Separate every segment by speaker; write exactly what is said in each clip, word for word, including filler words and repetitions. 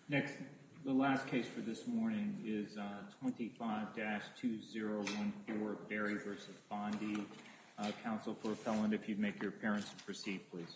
Speaker 1: Next, the last case for this morning is uh, twenty-five dash two zero one four, Berry v. Bondi. Uh, counsel for appellant, if you'd make your appearance and proceed, please.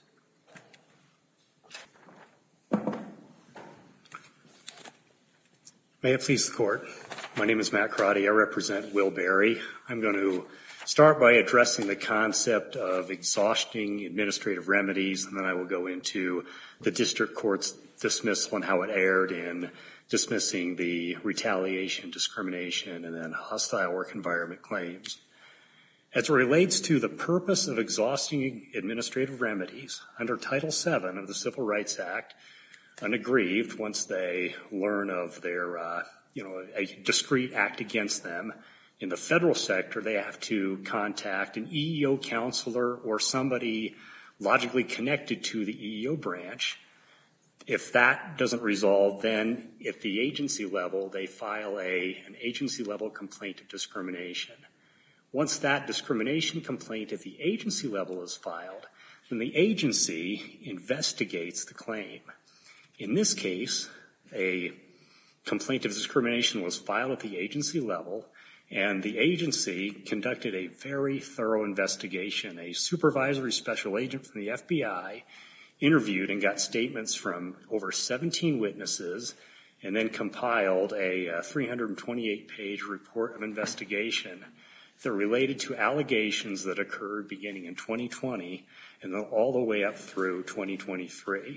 Speaker 2: May it please the Court. My name is Matt Crotty. I represent Will Berry. I'm going to start by addressing the concept of exhausting administrative remedies, and then I will go into the district court's dismissal and how it erred in dismissing the retaliation, discrimination, and then hostile work environment claims. As it relates to the purpose of exhausting administrative remedies, under Title seven of the Civil Rights Act, an aggrieved, once they learn of their, uh, you know, a discrete act against them, in the federal sector, they have to contact an E E O counselor or somebody logically connected to the E E O branch. If that doesn't resolve, then at the agency level, they file a, an agency-level complaint of discrimination. Once that discrimination complaint at the agency level is filed, then the agency investigates the claim. In this case, a complaint of discrimination was filed at the agency level, and the agency conducted a very thorough investigation. A supervisory special agent from the F B I interviewed and got statements from over seventeen witnesses, and then compiled a uh, three hundred twenty-eight page report of investigation that related to allegations that occurred beginning in twenty twenty and then all the way up through twenty twenty-three.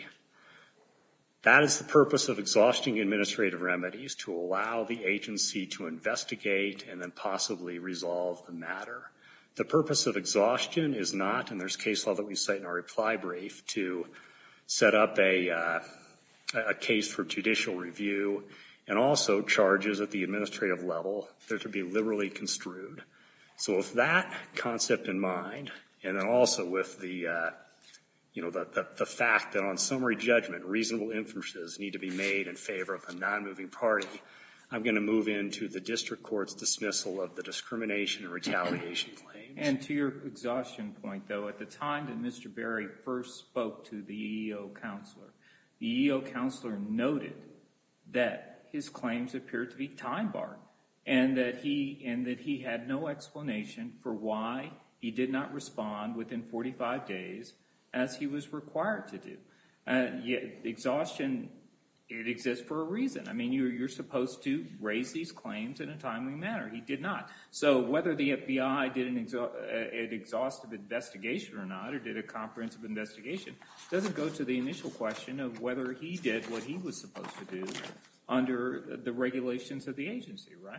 Speaker 2: That is the purpose of exhausting administrative remedies, to allow the agency to investigate and then possibly resolve the matter. The purpose of exhaustion is not, and there's case law that we cite in our reply brief, to set up a, uh, a case for judicial review, and also charges at the administrative level that are to be liberally construed. So with that concept in mind, and then also with the, uh, you know, the, the, the fact that on summary judgment, reasonable inferences need to be made in favor of the non-moving party, I'm going to move into the district court's dismissal of the discrimination and retaliation claims.
Speaker 1: And to your exhaustion point, though, at the time that Mister Berry first spoke to the E E O counselor, the E E O counselor noted that his claims appeared to be time-barred, and that he and that he had no explanation for why he did not respond within forty-five days as he was required to do. Uh, yet exhaustion, it exists for a reason. I mean, you're, you're supposed to raise these claims in a timely manner. He did not. So whether the F B I did an, exa- an exhaustive investigation or not, or did a comprehensive investigation, doesn't go to the initial question of whether he did what he was supposed to do under the regulations of the agency, right?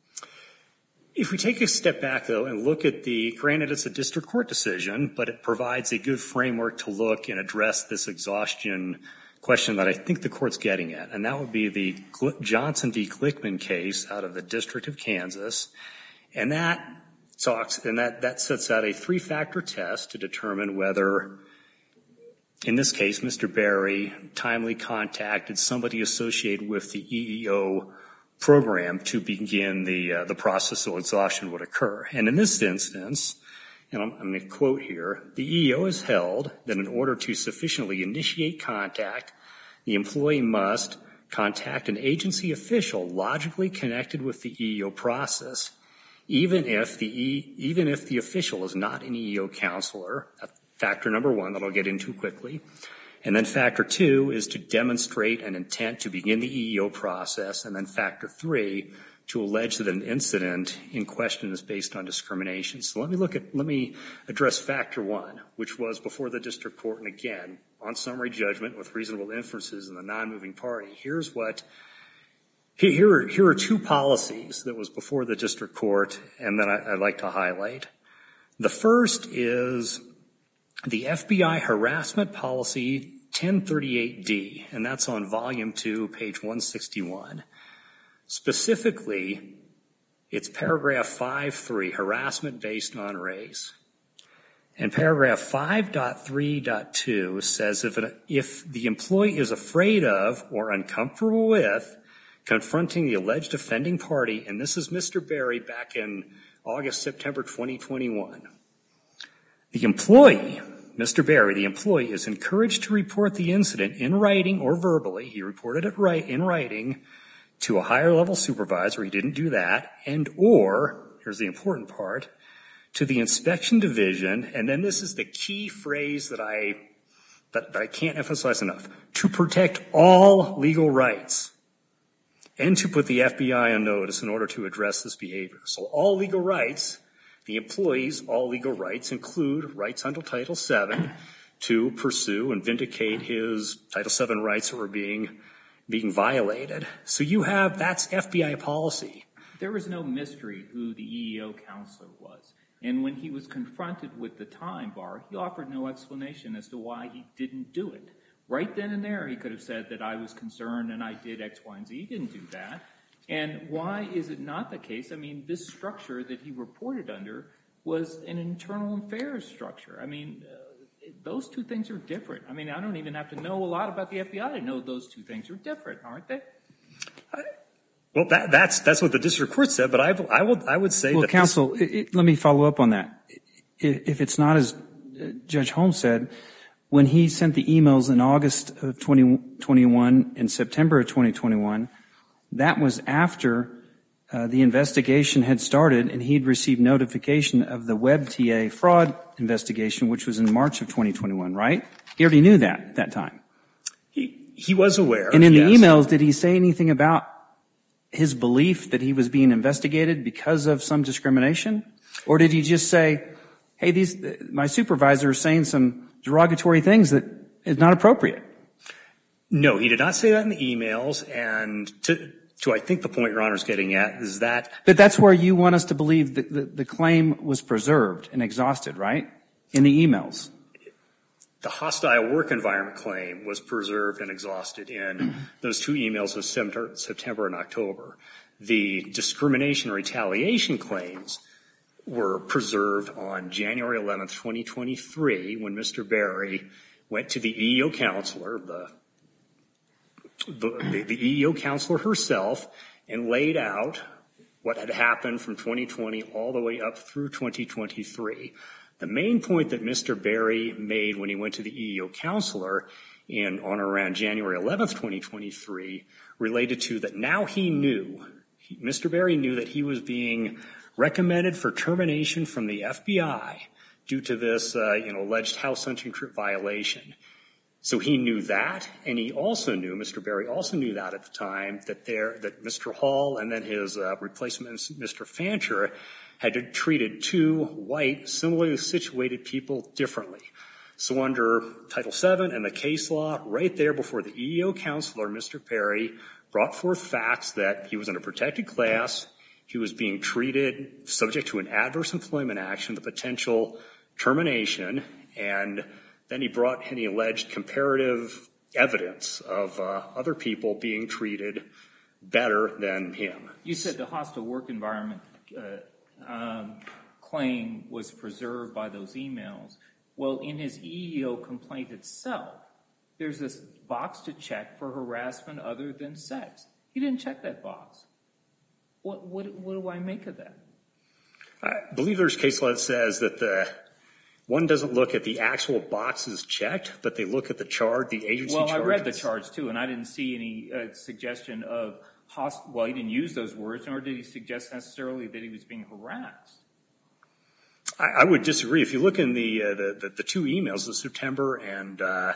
Speaker 2: If we take a step back, though, and look at the, granted it's a district court decision, but it provides a good framework to look and address this exhaustion question that I think the court's getting at, and that would be the Johnson v. Glickman case out of the District of Kansas, and that talks, and that, that sets out a three-factor test to determine whether, in this case, Mister Berry timely contacted somebody associated with the E E O program to begin the uh, the process of exhaustion would occur. And in this instance, and I'm, I'm going to quote here, the E E O has held that in order to sufficiently initiate contact, the employee must contact an agency official logically connected with the E E O process, even if the e, even if the official is not an E E O counselor. That's factor number one that I'll get into quickly. And then factor two is to demonstrate an intent to begin the E E O process. And then factor three, to allege that an incident in question is based on discrimination. So let me look at, let me address factor one, which was before the district court, and again, on summary judgment with reasonable inferences in the non-moving party. Here's what, here are, here are two policies that was before the district court and that I, I'd like to highlight. The first is the F B I harassment policy ten thirty-eight D, and that's on volume two, page one sixty-one. Specifically, it's paragraph five three, harassment based on race. And paragraph five point three point two says if, it, if the employee is afraid of or uncomfortable with confronting the alleged offending party, and this is Mister Berry back in August, September twenty twenty-one, the employee Mister Berry, the employee, is encouraged to report the incident in writing or verbally. He reported it right in writing to a higher level supervisor. He didn't do that. And or, here's the important part, to the inspection division. And then this is the key phrase that I, that, that I can't emphasize enough. To protect all legal rights and to put the F B I on notice in order to address this behavior. So all legal rights, the employees' all legal rights include rights under Title seven to pursue and vindicate his Title seven rights that were being being violated. So you have, that's F B I policy.
Speaker 1: There was no mystery who the E E O counselor was. And when he was confronted with the time bar, he offered no explanation as to why he didn't do it. Right then and there, he could have said that I was concerned and I did X, Y, and Z. He didn't do that. And why is it not the case? I mean, this structure that he reported under was an internal affairs structure. I mean, uh, those two things are different. I mean, I don't even have to know a lot about the F B I to know those two things are different, aren't they?
Speaker 2: I, well, that, that's that's what the district court said, but I, I, would, I would say
Speaker 3: well,
Speaker 2: that
Speaker 3: Well, counsel, it, it, let me follow up on that. If, if it's not as Judge Holmes said, when he sent the emails in August of twenty twenty-one and September of twenty twenty-one, that was after uh, the investigation had started and he'd received notification of the WebTA fraud investigation, which was in March of twenty twenty-one, right? He already knew that at that time.
Speaker 2: He, he was aware.
Speaker 3: And in
Speaker 2: yes.
Speaker 3: the emails, did he say anything about his belief that he was being investigated because of some discrimination? Or did he just say, hey, these, my supervisor is saying some derogatory things that is not appropriate?
Speaker 2: No, he did not say that in the emails. And to, to I think the point Your Honor is getting at is that.
Speaker 3: But that's where you want us to believe that the, the claim was preserved and exhausted, right? In the emails.
Speaker 2: The hostile work environment claim was preserved and exhausted in those two emails of September and October. The discrimination and retaliation claims were preserved on January eleventh, twenty twenty-three, when Mister Berry went to the E E O counselor, the, the, the E E O counselor herself, and laid out what had happened from twenty twenty all the way up through twenty twenty-three. The main point that Mister Berry made when he went to the E E O counselor in on or around January eleventh, twenty twenty-three, related to that now he knew, he, Mister Berry knew that he was being recommended for termination from the F B I due to this, uh, you know, alleged house hunting trip violation. So he knew that, and he also knew, Mister Berry also knew that at the time, that there, that Mister Hall and then his uh, replacement, Mister Fancher, had treated two white, similarly situated people differently. So under Title seven and the case law, right there before the E E O counselor, Mister Berry brought forth facts that he was in a protected class, he was being treated subject to an adverse employment action, the potential termination, and then he brought any alleged comparative evidence of uh, other people being treated better than him.
Speaker 1: You said the hostile work environment uh, um, claim was preserved by those emails. Well, in his E E O complaint itself, there's this box to check for harassment other than sex. He didn't check that box. What, what, what do I make of that?
Speaker 2: I believe there's case law that says that the one doesn't look at the actual boxes checked, but they look at the charge, the agency charge.
Speaker 1: Well, I read the charge too, and I didn't see any uh, suggestion of host. Well, he didn't use those words, nor did he suggest necessarily that he was being harassed.
Speaker 2: I, I would disagree. If you look in the uh, the, the, the two emails, the September and uh,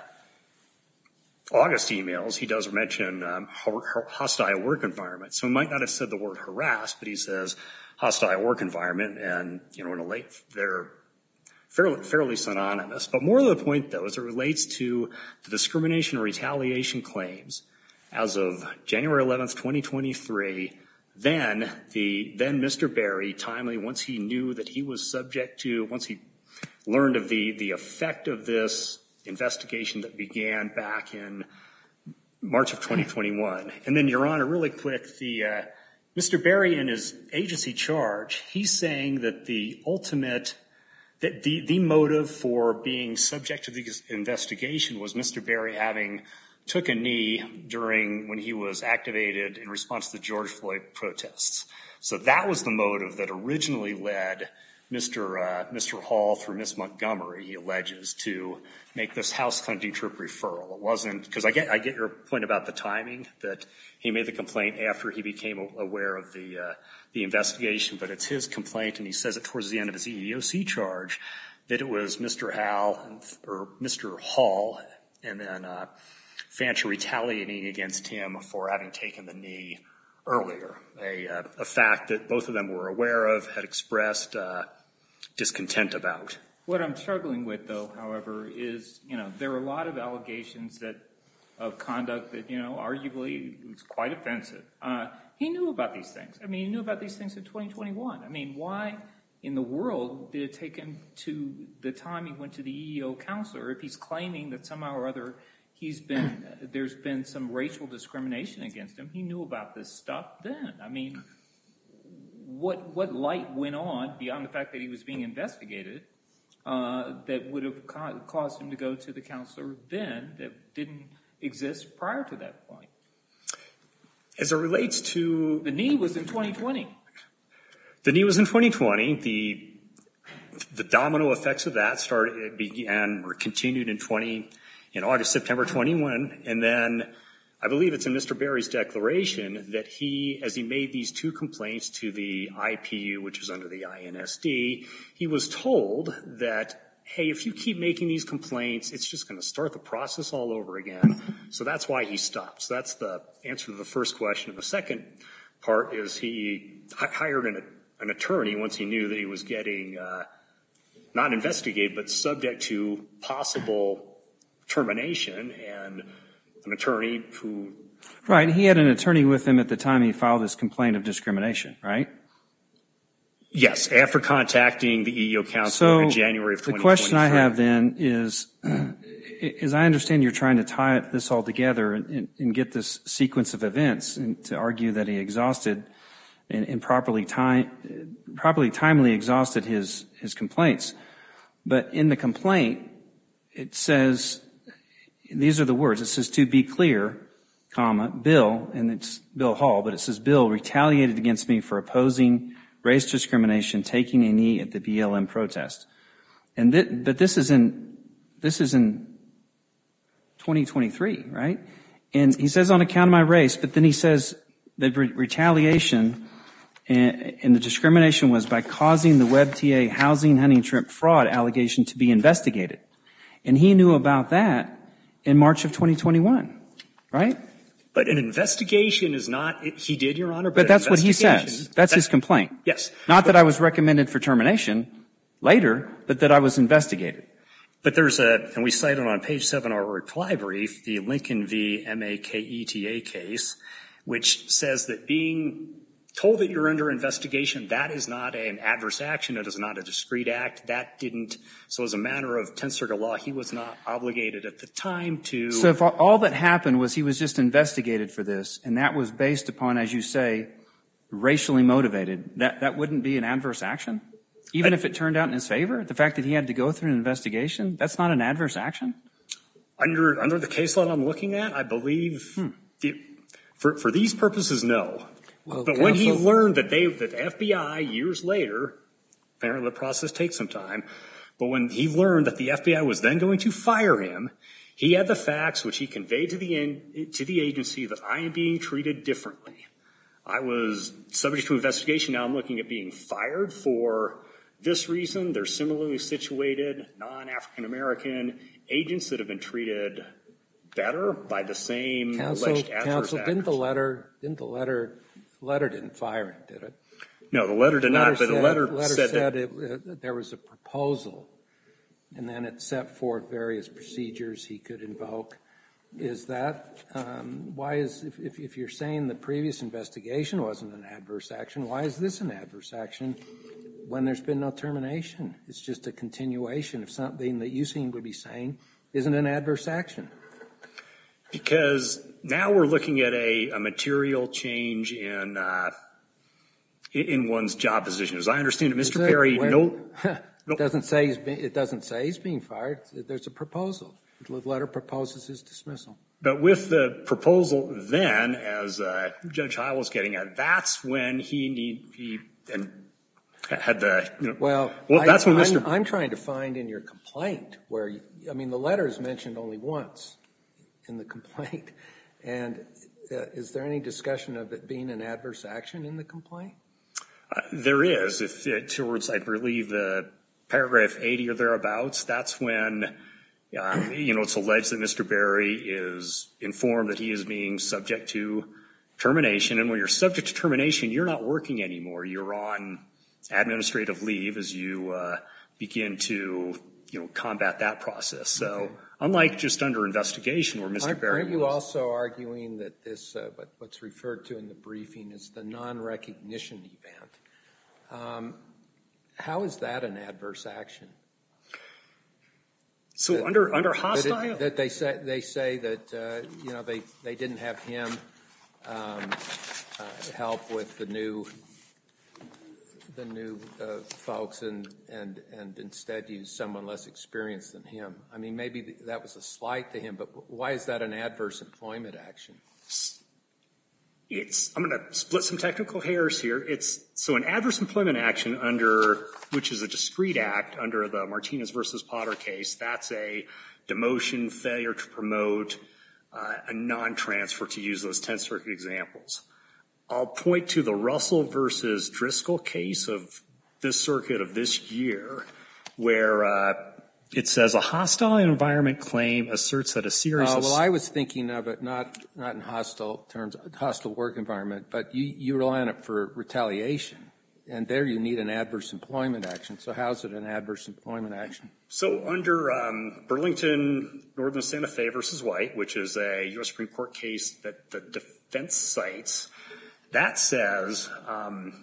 Speaker 2: August emails, he does mention um, hostile work environment. So he might not have said the word harass, but he says hostile work environment, and you know, in a late, they're fairly, fairly synonymous. But more to the point, though, as it relates to the discrimination and retaliation claims, as of January eleventh, twenty twenty-three, then the then Mister Berry timely, once he knew that he was subject to, once he learned of the the effect of this investigation that began back in March of twenty twenty-one. And then, Your Honor, really quick, the uh, Mister Berry in his agency charge, he's saying that the ultimate, that the, the motive for being subject to this investigation was Mister Berry having took a knee during when he was activated in response to the George Floyd protests. So that was the motive that originally led Mister Uh, Mister Hall through Miss Montgomery, he alleges, to make this house hunting trip referral. It wasn't, because I get, I get your point about the timing, that he made the complaint after he became aware of the, uh, the investigation, but it's his complaint, and he says it towards the end of his E E O C charge, that it was Mister Hall, or Mister Hall, and then, uh, Fancher retaliating against him for having taken the knee earlier, a, uh, a fact that both of them were aware of, had expressed uh, discontent about.
Speaker 1: What I'm struggling with, though, however, is, you know, there are a lot of allegations that of conduct that, you know, arguably was quite offensive. Uh, he knew about these things. I mean, he knew about these things in twenty twenty-one. I mean, why in the world did it take him to the time he went to the E E O counselor if he's claiming that somehow or other he's been, there's been some racial discrimination against him? He knew about this stuff then. I mean, what what light went on beyond the fact that he was being investigated uh, that would have ca- caused him to go to the counselor then that didn't exist prior to that point?
Speaker 2: As it relates to...
Speaker 1: The knee was in twenty twenty.
Speaker 2: The knee was in twenty twenty. The the domino effects of that started, it began, or continued in twenty in August, September twenty-one, and then I believe it's in Mister Berry's declaration that he, as he made these two complaints to the I P U, which is under the I N S D, he was told that, hey, if you keep making these complaints, it's just going to start the process all over again. So that's why he stopped. So that's the answer to the first question. And the second part is he hired an, an attorney once he knew that he was getting uh, not investigated, but subject to possible termination, and an attorney who...
Speaker 3: Right. He had an attorney with him at the time he filed his complaint of discrimination, right?
Speaker 2: Yes, after contacting the E E O counselor
Speaker 3: so
Speaker 2: in January of twenty twenty-three.
Speaker 3: The question I have then is, as I understand you're trying to tie this all together and, and get this sequence of events and to argue that he exhausted and, and properly, time, properly timely exhausted his, his complaints. But in the complaint, it says... These are the words. It says, to be clear, comma, Bill, and it's Bill Hall, but it says, Bill retaliated against me for opposing race discrimination, taking a knee at the B L M protest. And th- but this is in, this is in twenty twenty-three, right? And he says on account of my race, but then he says that re- retaliation and, and the discrimination was by causing the WebTA housing hunting trip fraud allegation to be investigated. And he knew about that in March of twenty twenty-one, right?
Speaker 2: But an investigation is not, he did, Your Honor.
Speaker 3: But, but that's what he says. That's his complaint.
Speaker 2: Yes.
Speaker 3: Not but, that I was recommended for termination later, but that I was investigated.
Speaker 2: But there's a, and we cite it on page seven of our reply brief, the Lincoln v. M A K E T A case, which says that being told that you're under investigation, that is not an adverse action. It is not a discrete act. That didn't, so as a matter of Tenth Circuit law, he was not obligated at the time to.
Speaker 3: So if all that happened was he was just investigated for this, and that was based upon, as you say, racially motivated, that, that wouldn't be an adverse action? Even I, if it turned out in his favor? The fact that he had to go through an investigation, that's not an adverse action?
Speaker 2: Under, under the case law I'm looking at, I believe, hmm. the, for, for these purposes, no. Well, but counsel, when he learned that they, that the F B I years later, apparently the process takes some time, but when he learned that the F B I was then going to fire him, he had the facts which he conveyed to the in, to the agency that I am being treated differently. I was subject to investigation. Now I'm looking at being fired for this reason. They're similarly situated non-African American agents that have been treated better by the same
Speaker 4: counsel,
Speaker 2: alleged adverse
Speaker 4: counsel,
Speaker 2: actors.
Speaker 4: Didn't the letter? Didn't the letter? The letter didn't fire him, did it?
Speaker 2: No, the letter did
Speaker 4: the letter
Speaker 2: not. But
Speaker 4: said,
Speaker 2: the letter,
Speaker 4: letter
Speaker 2: said,
Speaker 4: said
Speaker 2: that
Speaker 4: it, uh, there was a proposal, and then it set forth various procedures he could invoke. Is that um, why is if, if, if you're saying the previous investigation wasn't an adverse action, why is this an adverse action when there's been no termination? It's just a continuation of something that you seem to be saying isn't an adverse action.
Speaker 2: Because now we're looking at a, a material change in uh, in one's job position. As I understand it, Mister Perry,
Speaker 4: where,
Speaker 2: no,
Speaker 4: it doesn't say he's being, it doesn't say he's being fired. There's a proposal. The letter proposes his dismissal.
Speaker 2: But with the proposal, then, as uh, Judge Howell was getting at, that's when he need he and had the, you know,
Speaker 4: Well,
Speaker 2: well
Speaker 4: I,
Speaker 2: that's when
Speaker 4: I'm,
Speaker 2: Mister
Speaker 4: I'm trying to find in your complaint where, you, I mean, the letter is mentioned only once in the complaint. And uh, is there any discussion of it being an adverse action in the complaint?
Speaker 2: Uh, there is. If it, towards, I believe, the paragraph eighty or thereabouts, that's when, um, you know, it's alleged that Mister Berry is informed that he is being subject to termination. And when you're subject to termination, you're not working anymore. You're on administrative leave as you uh, begin to, you know, combat that process. So okay. Unlike just under investigation where Mister
Speaker 4: Aren't,
Speaker 2: Berry
Speaker 4: aren't you
Speaker 2: was,
Speaker 4: also arguing that this, uh, what, what's referred to in the briefing is the non-recognition event? Um, how is that an adverse action?
Speaker 2: So
Speaker 4: that,
Speaker 2: under under hostile,
Speaker 4: that, it, that they say they say that uh, you know they they didn't have him um, uh, help with the new the new uh, folks and and and instead use someone less experienced than him. I mean, maybe that was a slight to him, but why is that an adverse employment action?
Speaker 2: It's, I'm going to split some technical hairs here. It's, so an adverse employment action under, which is a discrete act under the Martinez versus Potter case, that's a demotion, failure to promote, uh, a non-transfer, to use those Tenth Circuit examples. I'll point to the Russell versus Driscoll case of this circuit of this year, where uh, it says a hostile environment claim asserts that a series
Speaker 4: uh,
Speaker 2: of...
Speaker 4: Well, I was thinking of it not not in hostile terms, hostile work environment, but you, you rely on it for retaliation. And there you need an adverse employment action. So how is it an adverse employment action?
Speaker 2: So under um, Burlington Northern Santa Fe versus White, which is a U S Supreme Court case that the defense cites, that says um,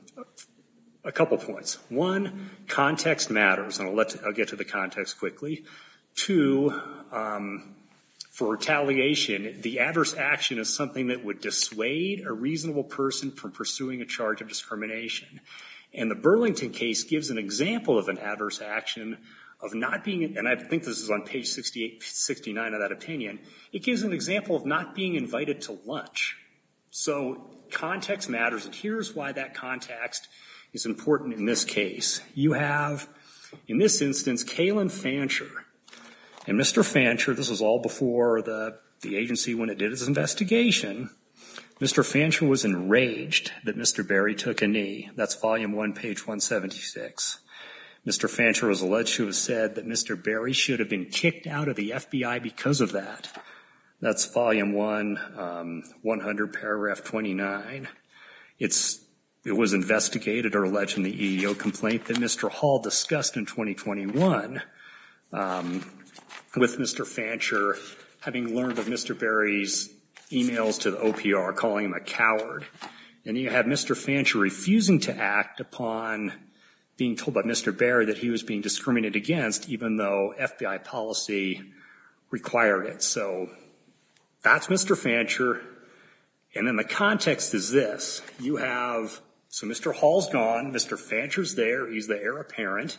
Speaker 2: a couple points. One, context matters, and I'll, let, I'll get to the context quickly. Two, um, for retaliation, the adverse action is something that would dissuade a reasonable person from pursuing a charge of discrimination. And the Burlington case gives an example of an adverse action of not being, and I think this is on page sixty-eight, sixty-nine of that opinion, it gives an example of not being invited to lunch. So context matters, and here's why that context is important in this case. You have, in this instance, Kalen Fancher. And Mister Fancher, this was all before the, the agency when it did its investigation, Mister Fancher was enraged that Mister Berry took a knee. That's volume one, page one seventy-six. Mister Fancher was alleged to have said that Mister Berry should have been kicked out of the F B I because of that. That's volume one, um, one hundred, paragraph twenty-nine. It's, it was investigated or alleged in the E E O complaint that Mister Hall discussed in twenty twenty-one um, with Mister Fancher having learned of Mister Berry's emails to the O P R calling him a coward. And you have Mister Fancher refusing to act upon being told by Mister Berry that he was being discriminated against, even though F B I policy required it. So that's Mister Fancher. And then the context is this. You have, so Mister Hall's gone, Mister Fancher's there, he's the heir apparent,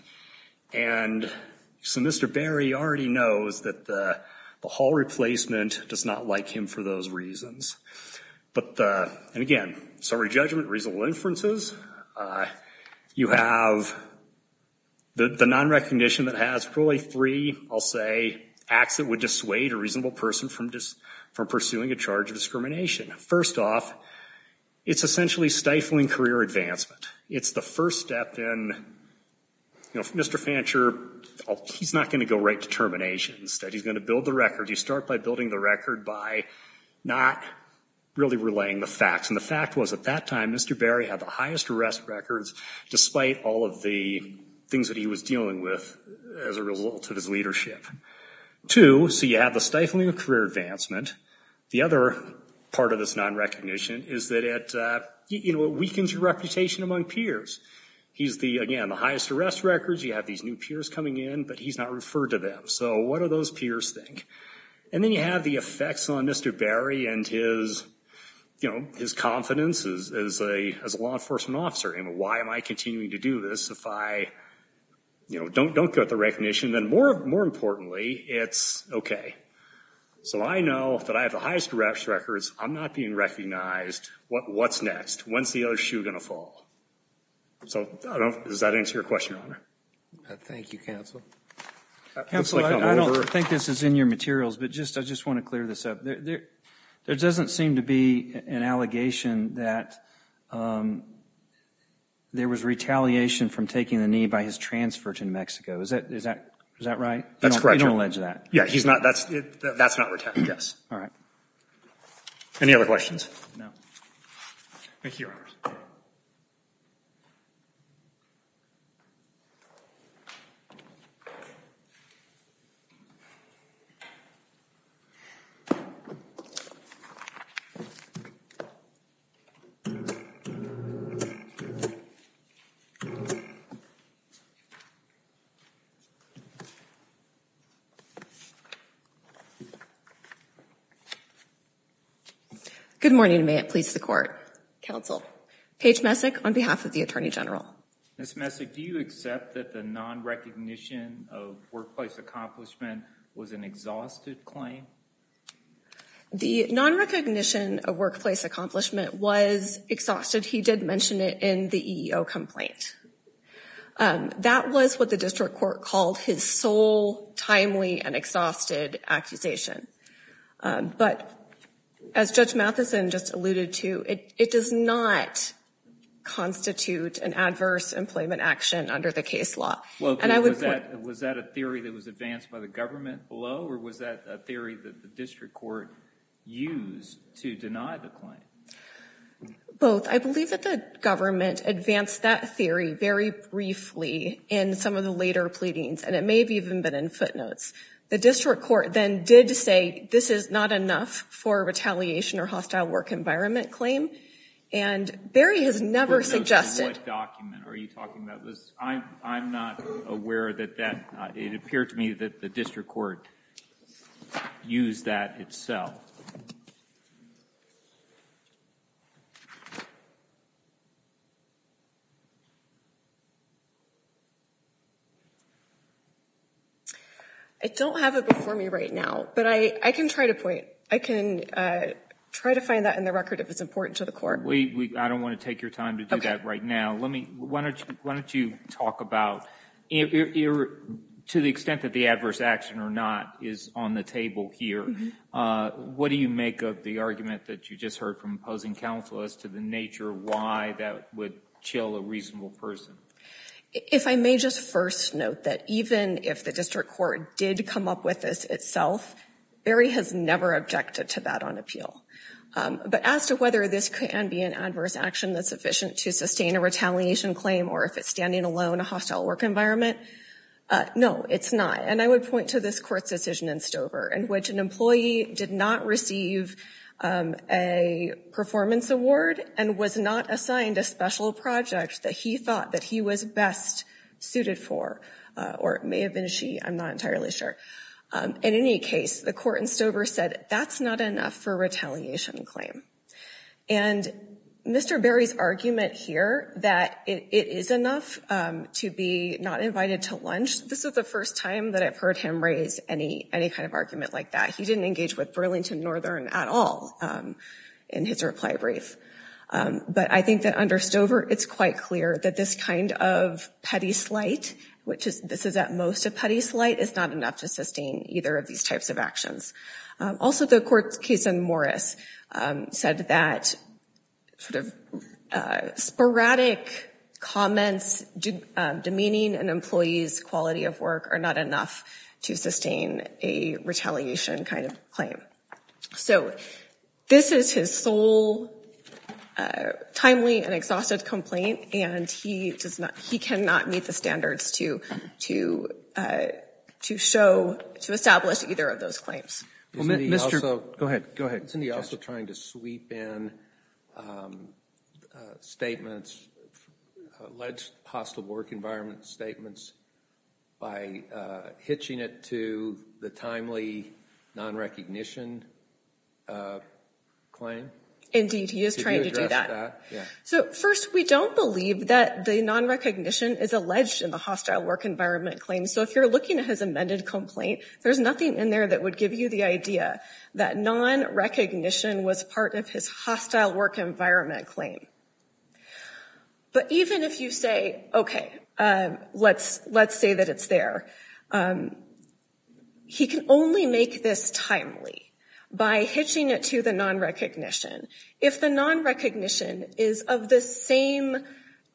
Speaker 2: and so Mister Berry already knows that the, the Hall replacement does not like him for those reasons. But the, and again, summary judgment, reasonable inferences, uh, you have the, the non-recognition that has really three, I'll say, acts that would dissuade a reasonable person from dis, from pursuing a charge of discrimination. First off, it's essentially stifling career advancement. It's the first step in, you know, Mister Fancher, he's not going to go right to termination. Instead, he's going to build the record. You start by building the record by not really relaying the facts. And the fact was, at that time, Mister Berry had the highest arrest records, despite all of the things that he was dealing with as a result of his leadership. Two, so you have the stifling of career advancement. The other part of this non-recognition is that it, uh, you know, it weakens your reputation among peers. He's the, again, the highest arrest records. You have these new peers coming in, but he's not referred to them. So what do those peers think? And then you have the effects on Mister Berry and his, you know, his confidence as, as a, as a law enforcement officer. I mean, why am I continuing to do this if I, you know, don't, don't get the recognition? Then more, more importantly, it's, okay, so I know that I have the highest arrest records. I'm not being recognized. What, what's next? When's the other shoe going to fall? So I don't, does that answer your question, Your Honor?
Speaker 4: Uh, thank you, counsel.
Speaker 3: Counsel,
Speaker 2: like
Speaker 3: I,
Speaker 2: I'm
Speaker 3: I
Speaker 2: over.
Speaker 3: don't think this is in your materials, but just I just want to clear this up. There, there, there doesn't seem to be an allegation that um, there was retaliation from taking the knee by his transfer to New Mexico. Is that is that is that right? You
Speaker 2: That's
Speaker 3: don't-
Speaker 2: correct.
Speaker 3: You don't
Speaker 2: Your-
Speaker 3: allege that.
Speaker 2: Yeah, he's not, that's, it, that's not retaliation, yes.
Speaker 3: All right.
Speaker 2: Any other questions?
Speaker 1: No.
Speaker 2: Thank you, Your Honors.
Speaker 5: Good morning, and may it please the Court. Counsel, Paige Messick on behalf of the Attorney General.
Speaker 1: Miz Messick, do you accept that the non-recognition of workplace accomplishment was an exhausted claim?
Speaker 5: The non-recognition of workplace accomplishment was exhausted. He did mention it in the E E O complaint. Um, that was what the district court called his sole, timely, and exhausted accusation. Um, but as Judge Matheson just alluded to, it, it does not constitute an adverse employment action under the case law.
Speaker 1: Well,
Speaker 5: and I would
Speaker 1: was that was that a theory that was advanced by the government below, or was that a theory that the district court used to deny the claim?
Speaker 5: Both. I believe that the government advanced that theory very briefly in some of the later pleadings, and it may have even been in footnotes. The district court then did say this is not enough for a retaliation or hostile work environment claim, and Berry has never
Speaker 1: Footnotes
Speaker 5: suggested.
Speaker 1: What document are you talking about? This, I'm, I'm not aware that that, uh, it appeared to me that the district court used that itself.
Speaker 5: I don't have it before me right now, but I, I can try to point, I can uh, try to find that in the record if it's important to the court.
Speaker 1: We, we, I don't want to take your time to do
Speaker 5: Okay.
Speaker 1: that right now. Let me, why don't you, why don't you talk about, ir, ir, ir, to the extent that the adverse action or not is on the table here, mm-hmm. uh, what do you make of the argument that you just heard from opposing counsel as to the nature why that would chill a reasonable person?
Speaker 5: If I may just first note that even if the district court did come up with this itself, Berry has never objected to that on appeal. Um, but as to whether this can be an adverse action that's sufficient to sustain a retaliation claim or if it's standing alone a hostile work environment, uh, no, it's not. And I would point to this court's decision in Stover in which an employee did not receive Um, a performance award and was not assigned a special project that he thought that he was best suited for, uh, or it may have been she, I'm not entirely sure. Um, in any case, the court in Stover said that's not enough for a retaliation claim. And Mister Berry's argument here that it, it is enough um, to be not invited to lunch, this is the first time that I've heard him raise any any kind of argument like that. He didn't engage with Burlington Northern at all um, in his reply brief. Um, but I think that under Stover, it's quite clear that this kind of petty slight, which is this is at most a petty slight, is not enough to sustain either of these types of actions. Um, also, the court's case in Morris um, said that sort of uh, sporadic comments de- um, demeaning an employee's quality of work are not enough to sustain a retaliation kind of claim. So this is his sole uh, timely and exhausted complaint, and he does not, he cannot meet the standards to to uh, to show to establish either of those claims.
Speaker 3: Well,
Speaker 4: Isn't he
Speaker 3: Mister
Speaker 4: also,
Speaker 3: go ahead, go ahead.
Speaker 4: Isn't he also trying to sweep in um, uh, statements, uh, alleged hostile work environment statements, by uh, hitching it to the timely non-recognition uh, claim?
Speaker 5: Indeed, he is
Speaker 4: Did
Speaker 5: trying
Speaker 4: you
Speaker 5: to do
Speaker 4: address
Speaker 5: that.
Speaker 4: that? Yeah.
Speaker 5: So first, we don't believe that the non-recognition is alleged in the hostile work environment claim. So if you're looking at his amended complaint, there's nothing in there that would give you the idea that non-recognition was part of his hostile work environment claim. But even if you say, okay, um, let's, let's say that it's there, um, he can only make this timely by hitching it to the non-recognition. If the non-recognition is of the same,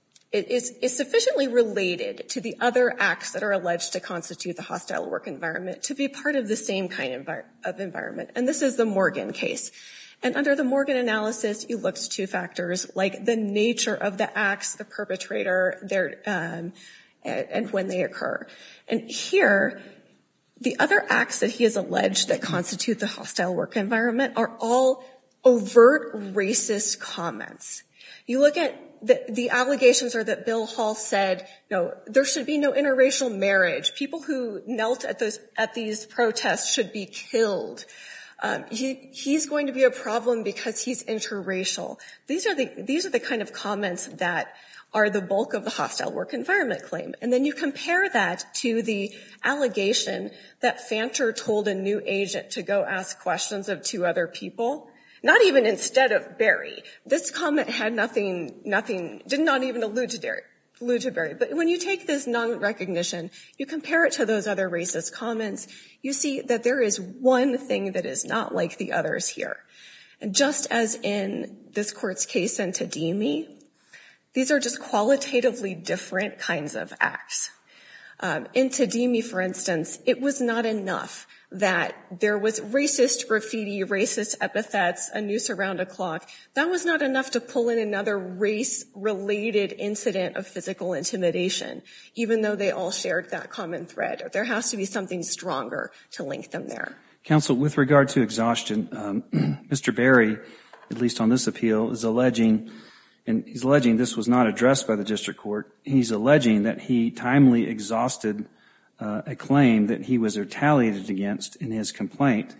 Speaker 5: it is, is sufficiently related to the other acts that are alleged to constitute the hostile work environment to be part of the same kind of, envir- of environment. And this is the Morgan case. And under the Morgan analysis, you look to two factors like the nature of the acts, the perpetrator, their, um, and, and when they occur. And here, the other acts that he has alleged that constitute the hostile work environment are all overt racist comments. You look at the, the allegations are that Bill Hall said, no, there should be no interracial marriage. People who knelt at those, at these protests should be killed. Um, he, he's going to be a problem because he's interracial. These are the, these are the kind of comments that are the bulk of the hostile work environment claim. And then you compare that to the allegation that Fanter told a new agent to go ask questions of two other people, not even instead of Barry. This comment had nothing, nothing, did not even allude to Derek. allude to Barry. But when you take this non-recognition, you compare it to those other racist comments, you see that there is one thing that is not like the others here. And just as in this court's case in Tadimi, these are just qualitatively different kinds of acts. Um, in Tadimi, for instance, it was not enough that there was racist graffiti, racist epithets, a noose around a clock. That was not enough to pull in another race-related incident of physical intimidation, even though they all shared that common thread. There has to be something stronger to link them there.
Speaker 3: Counsel, with regard to exhaustion, um, Mister Barry, at least on this appeal, is alleging, and he's alleging this was not addressed by the district court, he's alleging that he timely exhausted Uh, a claim that he was retaliated against in his complaint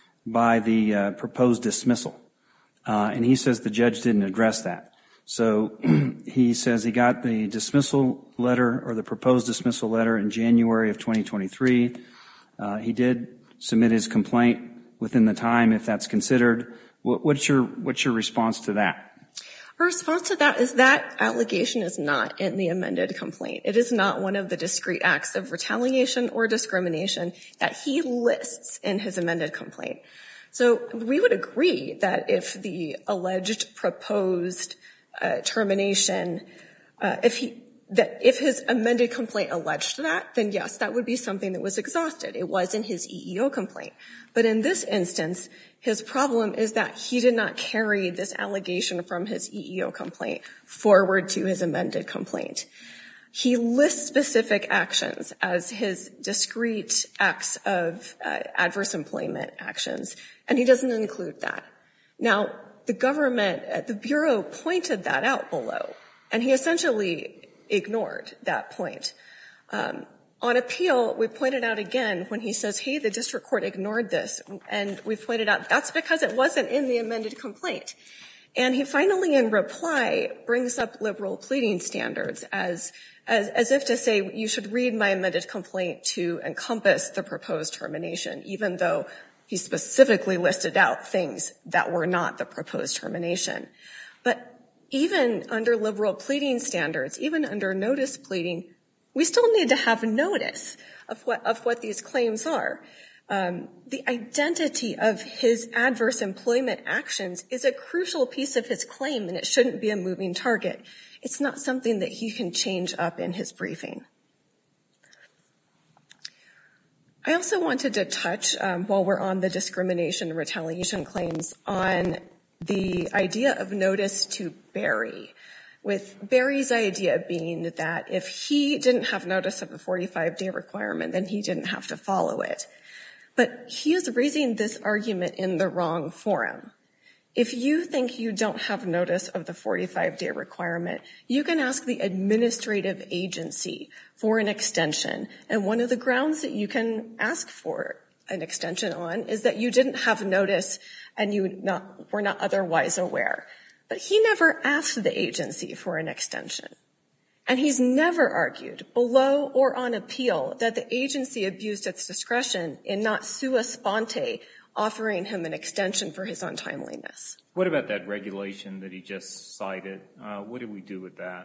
Speaker 3: by the uh, proposed dismissal. Uh, and he says the judge didn't address that. So he says he got the dismissal letter or the proposed dismissal letter in January of twenty twenty-three. Uh, he did submit his complaint within the time, if that's considered. What, what's your, what's your response to that?
Speaker 5: Our response to that is that allegation is not in the amended complaint. It is not one of the discrete acts of retaliation or discrimination that he lists in his amended complaint. So we would agree that if the alleged proposed uh, termination, uh, if he, that if his amended complaint alleged that, then yes, that would be something that was exhausted. It was in his E E O complaint. But in this instance, his problem is that he did not carry this allegation from his E E O complaint forward to his amended complaint. He lists specific actions as his discrete acts of uh, adverse employment actions, and he doesn't include that. Now, the government, uh, the Bureau pointed that out below, and he essentially ignored that point. Um, On appeal, we pointed out again when he says, hey, the district court ignored this, and we pointed out that's because it wasn't in the amended complaint. And he finally, in reply, brings up liberal pleading standards as, as, as if to say you should read my amended complaint to encompass the proposed termination, even though he specifically listed out things that were not the proposed termination. But even under liberal pleading standards, even under notice pleading, we still need to have notice of what, of what these claims are. Um, the identity of his adverse employment actions is a crucial piece of his claim, and it shouldn't be a moving target. It's not something that he can change up in his briefing. I also wanted to touch, um, while we're on the discrimination and retaliation claims, on the idea of notice to Barry, with Barry's idea being that if he didn't have notice of the forty-five day requirement, then he didn't have to follow it. But he is raising this argument in the wrong forum. If you think you don't have notice of the forty-five day requirement, you can ask the administrative agency for an extension. And one of the grounds that you can ask for an extension on is that you didn't have notice and you not, were not otherwise aware. But he never asked the agency for an extension. And he's never argued, below or on appeal, that the agency abused its discretion in not sua sponte offering him an extension for his untimeliness.
Speaker 1: What about that regulation that he just cited? Uh, what do we do with that?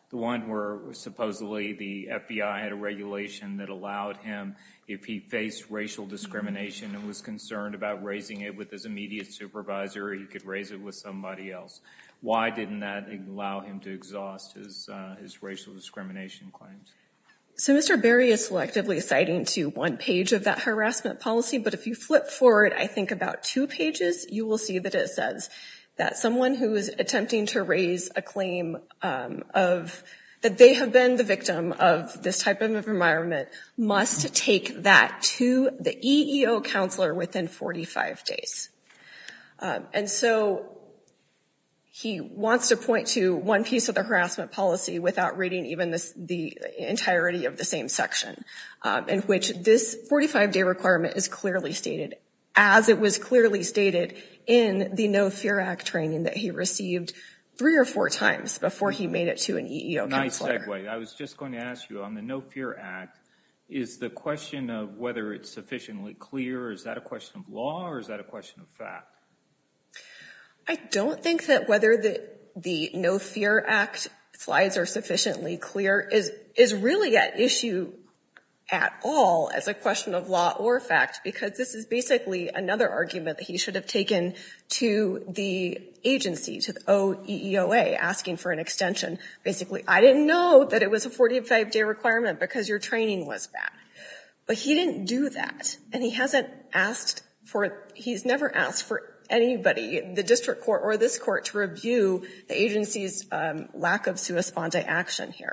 Speaker 1: The one where supposedly the F B I had a regulation that allowed him, if he faced racial discrimination and was concerned about raising it with his immediate supervisor, he could raise it with somebody else. Why didn't that allow him to exhaust his, uh, his racial discrimination claims?
Speaker 5: So Mister Berry is selectively citing to one page of that harassment policy, but if you flip forward, I think about two pages, you will see that it says that someone who is attempting to raise a claim um, of that they have been the victim of this type of environment must take that to the E E O counselor within forty-five days. Um, and so he wants to point to one piece of the harassment policy without reading even this, the entirety of the same section, um, in which this forty-five day requirement is clearly stated, as it was clearly stated in the No Fear Act training that he received three or four times before he made it to an E E O
Speaker 1: nice
Speaker 5: counselor.
Speaker 1: Nice segue. I was just going to ask you, on the No Fear Act, is the question of whether it's sufficiently clear, is that a question of law or is that a question of fact?
Speaker 5: I don't think that whether the, the No Fear Act slides are sufficiently clear is, is really at issue at all as a question of law or fact, because this is basically another argument that he should have taken to the agency, to the O E E O A, asking for an extension. Basically, I didn't know that it was a forty-five day requirement because your training was bad. But he didn't do that, and he hasn't asked for, he's never asked for anybody, the district court or this court, to review the agency's um, lack of sua sponte action here.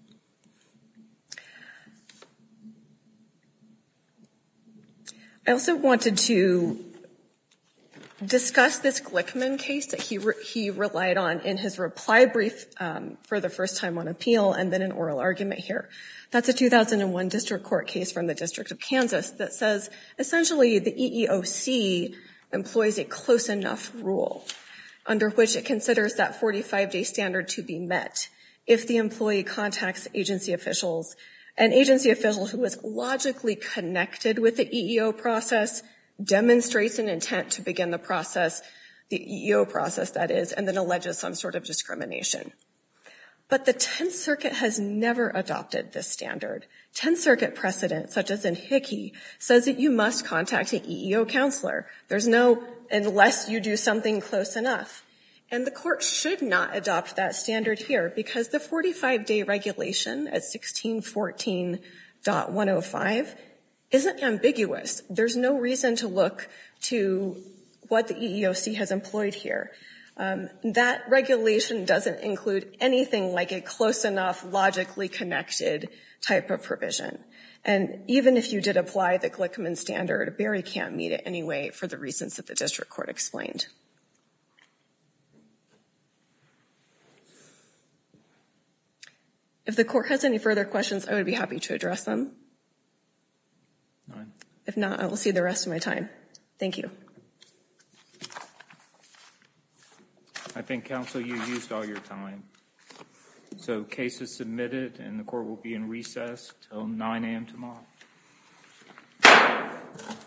Speaker 5: I also wanted to discuss this Glickman case that he re- he relied on in his reply brief um, for the first time on appeal and then an oral argument here. That's a two thousand one district court case from the District of Kansas that says essentially the E E O C employs a close enough rule under which it considers that forty-five day standard to be met if the employee contacts agency officials, an agency official who is logically connected with the E E O process, demonstrates an intent to begin the process, the E E O process that is, and then alleges some sort of discrimination. But the Tenth Circuit has never adopted this standard. Tenth Circuit precedent, such as in Hickey, says that you must contact an E E O counselor. There's no, unless you do something close enough. And the court should not adopt that standard here because the forty-five day regulation at sixteen fourteen point one oh five isn't ambiguous. There's no reason to look to what the E E O C has employed here. Um, that regulation doesn't include anything like a close enough, logically connected type of provision. And even if you did apply the Glickman standard, Berry can't meet it anyway for the reasons that the district court explained. If the court has any further questions, I would be happy to address them.
Speaker 1: None.
Speaker 5: If not, I will see the rest of my time. Thank you.
Speaker 1: I think, counsel, you used all your time. So case is submitted, and the court will be in recess till nine a.m. tomorrow.